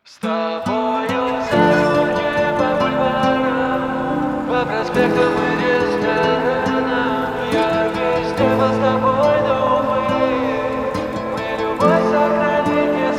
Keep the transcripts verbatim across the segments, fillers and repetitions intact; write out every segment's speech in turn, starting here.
С тобою за руки по бульварам, по проспектам и ресторанам. Я везде был с тобой, но мы, мы любовь сохранить не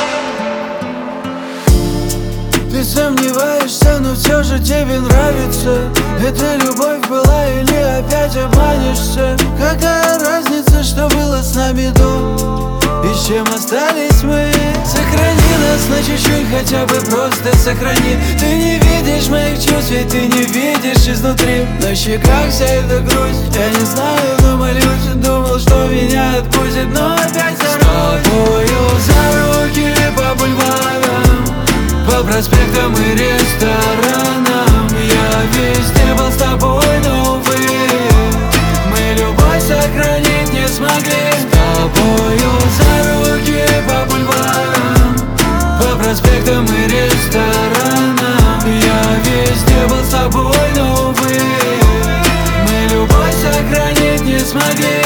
смогли. Ты сомневаешься, но все же тебе нравится. Это любовь была или опять обманешься? Какая разница, что было с нами до и с чем остались мы? Сохрани нас на чуть-чуть, хотя бы просто сохрани. Ты не видишь моих чувств, ведь ты не видишь изнутри. На щеках вся эта грусть, я не знаю, но молюсь. Думал, что меня отпустит, но опять за тобою за руки по бульварам, по проспектам и ресторанам. Я везде был с тобой, но увы, мы любовь сохранить не смогли. С тобою за руки по бульварам, по проспектам и ресторанам. Я везде был с тобой, но увы, мы любовь сохранить не смогли.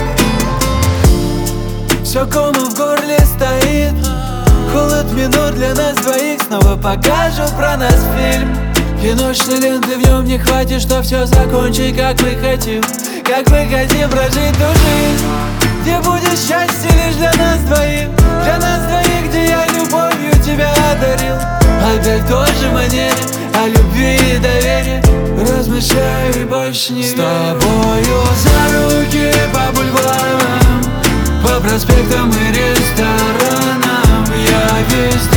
Все кома в горле стоит, холод минут для нас двоих. Снова покажут про нас фильм. Киношной ленты в нем не хватит, что все закончить, как мы хотим. Как мы хотим прожить ту жизнь, где будет счастье лишь для нас двоих. Для нас двоих, где я любовью тебя одарил. Опять в той же манере о любви и доверии размышляю и больше не верю. С тобою за руки по бульварам, по проспектам и ресторанам. Я везде